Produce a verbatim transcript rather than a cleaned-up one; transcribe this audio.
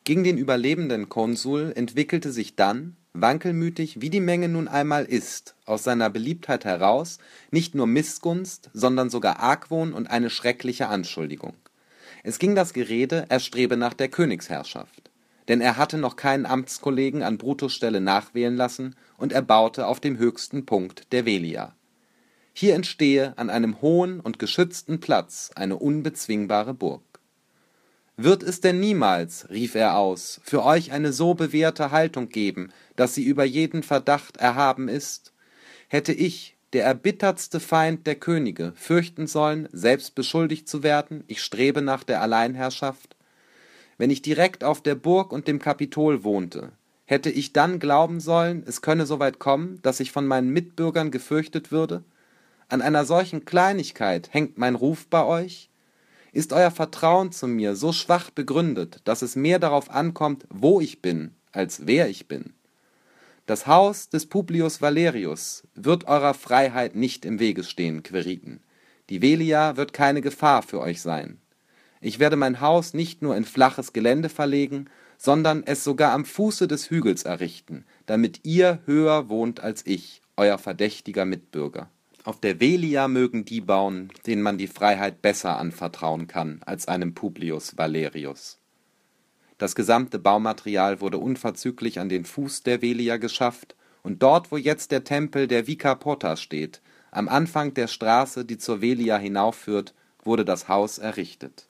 Gegen den überlebenden Konsul entwickelte sich dann, wankelmütig wie die Menge nun einmal ist, aus seiner Beliebtheit heraus nicht nur Missgunst, sondern sogar Argwohn und eine schreckliche Anschuldigung. Es ging das Gerede, er strebe nach der Königsherrschaft. Denn er hatte noch keinen Amtskollegen an Brutus Stelle nachwählen lassen und er baute auf dem höchsten Punkt der Velia. Hier entstehe an einem hohen und geschützten Platz eine unbezwingbare Burg. Wird es denn niemals, rief er aus, für euch eine so bewährte Haltung geben, dass sie über jeden Verdacht erhaben ist? Hätte ich, der erbittertste Feind der Könige, fürchten sollen, selbst beschuldigt zu werden, ich strebe nach der Alleinherrschaft? Wenn ich direkt auf der Burg und dem Kapitol wohnte, hätte ich dann glauben sollen, es könne so weit kommen, dass ich von meinen Mitbürgern gefürchtet würde? An einer solchen Kleinigkeit hängt mein Ruf bei euch? Ist euer Vertrauen zu mir so schwach begründet, dass es mehr darauf ankommt, wo ich bin, als wer ich bin? Das Haus des Publius Valerius wird eurer Freiheit nicht im Wege stehen, Quiriten. Die Velia wird keine Gefahr für euch sein. Ich werde mein Haus nicht nur in flaches Gelände verlegen, sondern es sogar am Fuße des Hügels errichten, damit ihr höher wohnt als ich, euer verdächtiger Mitbürger. Auf der Velia mögen die bauen, denen man die Freiheit besser anvertrauen kann als einem Publius Valerius. Das gesamte Baumaterial wurde unverzüglich an den Fuß der Velia geschafft, und dort, wo jetzt der Tempel der Vica Porta steht, am Anfang der Straße, die zur Velia hinaufführt, wurde das Haus errichtet.